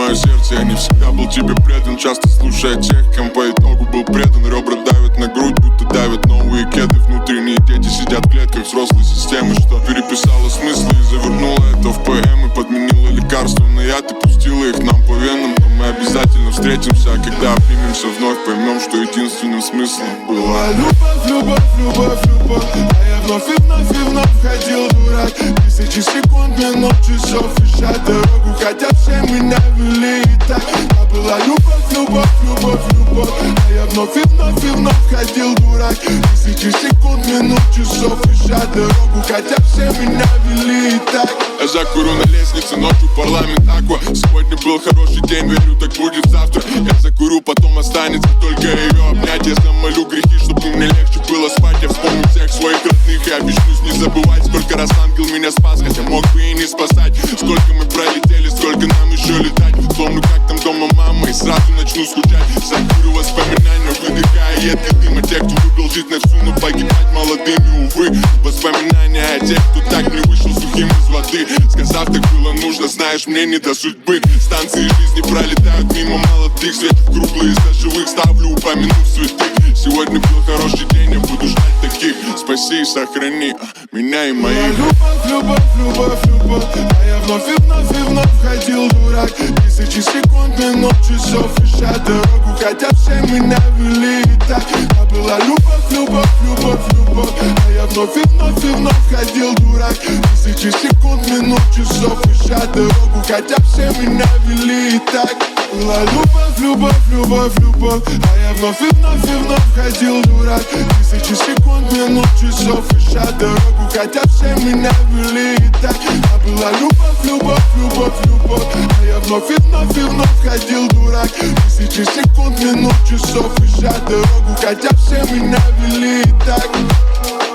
мое сердце. Я не всегда был тебе предан, часто слушая тех, кем по итогу был предан. Ребра давят на грудь, будто давят новые кеды. Внутренние дети сидят в клетках взрослой системы, что переписала смыслы и завернула это в поэмы. Подменила лекарства на яд и пустила их нам по венам. Но мы обязательно встретимся, а когда обнимемся вновь, поймем, что единственным смыслом была любовь, любовь, любовь, любовь. А я вновь и вновь ходил дурак. Тысячи секунд, минут, часов решать дорогу, хотя все меня вели и так. А была любовь, любовь, любовь, любовь. А я вновь и вновь ходил дурак. Тысячи секунд, минут, часов решать дорогу, хотя все меня вели и так. Я закурю на лестнице, ночью парламент Аква. Сегодня был хороший день, верю, так будет завтра. Я закурю, потом останется только ее обнять. Я замолю грехи, чтобы мне легче было спать. Я вспомню всех своих родных и обещаюсь не забывать, сколько раз ангел меня спас, хотя мог бы и не спасать. Сколько мы пролетели, сколько нам еще летать. Вспомню, как там дома мама, и сразу начну скучать. Закурю воспоминания, выдыхая едкий дым. А те, кто выбрал жить на всю, но погибать молодыми, увы. Воспоминания о тех, кто так не вышел сухим из воды. Сказав, так было нужно, знаешь, мне не до судьбы. Станции жизни пролетают мимо молодых. Светят круглые из живых, ставлю, упомянув святых. Сегодня был хороший день, я буду ждать таких. Спаси и сохрани меня и моих. Любовь, любовь, любовь, любовь. А я вновь и вновь ходил дурак. Тысячи секунд, минут, часов решать дорогу, хотя все меня вели и так. А была любовь, любовь, любовь, любовь. А я вновь и вновь ходил дурак. Тысячи секунд, минут, часов решать дорогу, хотя все меня вели и так. Была любовь, любовь, любовь, любовь. А я вновь и вновь ходил дурак. Тысячи секунд, минут, часов решать дорогу, хотя все меня вели и так. А была любовь, любовь, любовь, любовь. А я вновь и вновь ходил дурак. Тысячи секунд, минут, часов решать дорогу, хотя все меня вели и так.